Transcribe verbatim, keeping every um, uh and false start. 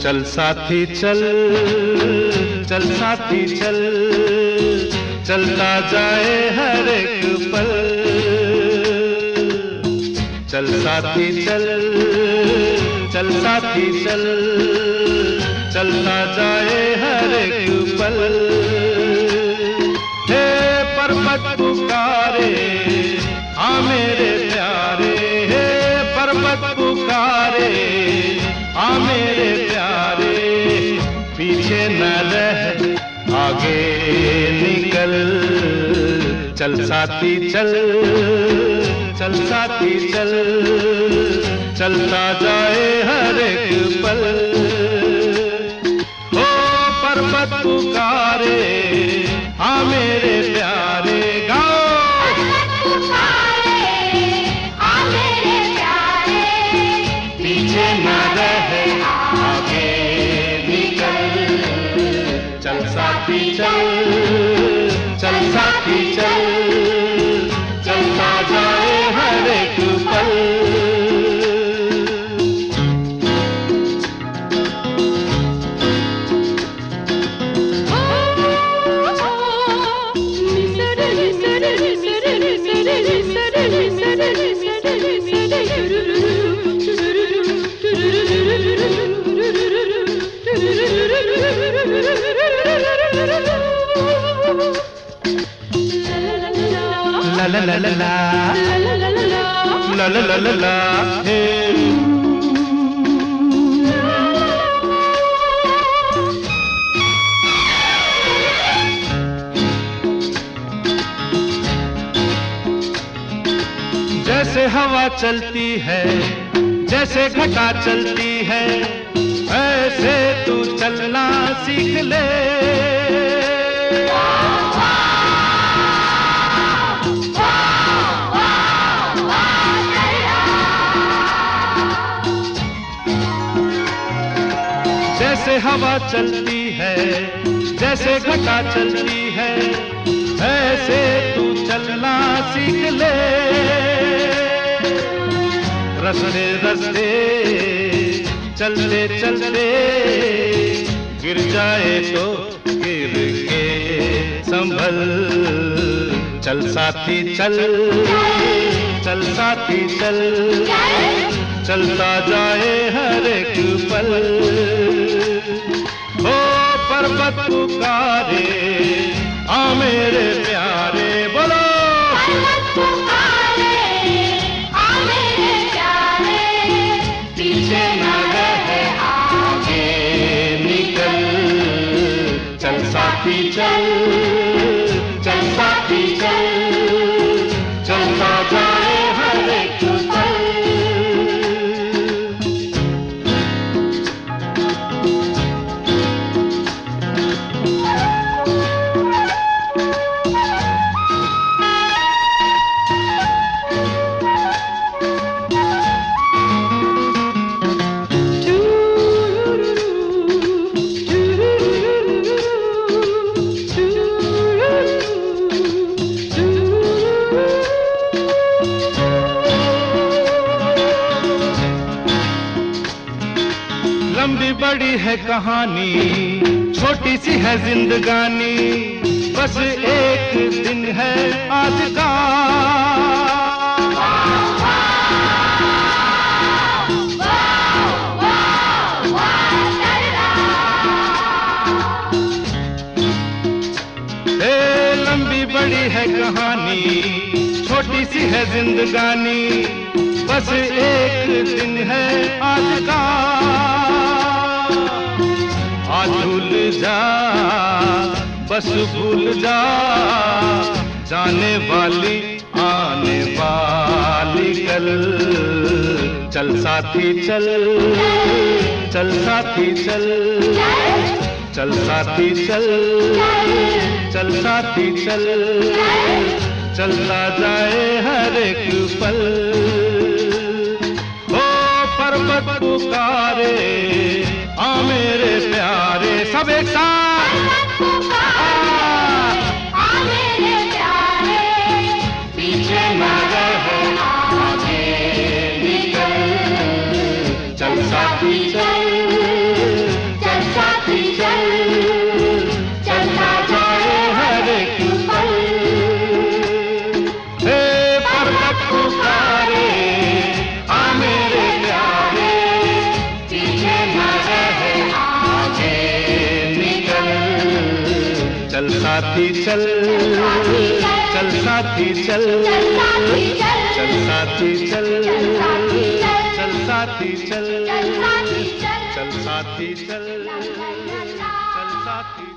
चल साथी चल, चल साथी चल, चलता जाए हर एक पल। चल साथी चल, चल साथी चल, चलता जाए हर एक पल। हे पर्वत पुकारे आ मेरे प्यारे, हे पर्वत पुकारे आ मेरे प्यारे। पीछे न रह आगे निकल, चल साथी चल, चल साथी चल, चलता जाए हर एक पल। ओ पर्वत पुकारे आ मेरे प्यारे, गाओ। पर्वत पुकारे आ मेरे प्यारे, पीछे न रहे आगे निकल, चल साथी चल, चल साथी चल, चलता जाए हर एक पल। La la la la la la la la la la hey। जैसे हवा चलती है, जैसे घटा चलती है, ऐसे तू चलना सीख ले। जैसे हवा चलती है, जैसे घटा चलती है, ऐसे तू चलना सीख ले। रस्ते रस्ते चलते चलते गिर जाए तो गिर के संभल। चल साथी चल, चल साथी चल, चलता जाए हर एक पल। ओ पर्वत पुकारे आ मेरे प्यारे, बोलो। पर्वत पुकारे आ मेरे प्यारे, पीछे न रहे आगे निकल, चल साथी चल, चल साथी चल, चलता जाए हर एक पल। लंबी बड़ी है कहानी, छोटी सी है जिंदगानी, बस एक दिन है आज का। ए लंबी बड़ी है कहानी, छोटी सी है जिंदगानी, बस एक दिन है आज का। आज भूल जा, बस भूल जा, जाने वाली आने वाली कल। चल साथी चल, चल साथी चल, चल साथी चल, चल साथी चल, चलता जाए हर एक पल। ओ पर्वत पुकारे आ मेरे प्यारे, सब एक साथ। पर्वत पुकारे आ मेरे प्यारे, पीछे न रहे आगे निकल, चल साथी चल, चल साथी चल, चल साथी चल, चल साथी चल, चल साथी चल, चल साथी चल, चल साथी चल, चल साथी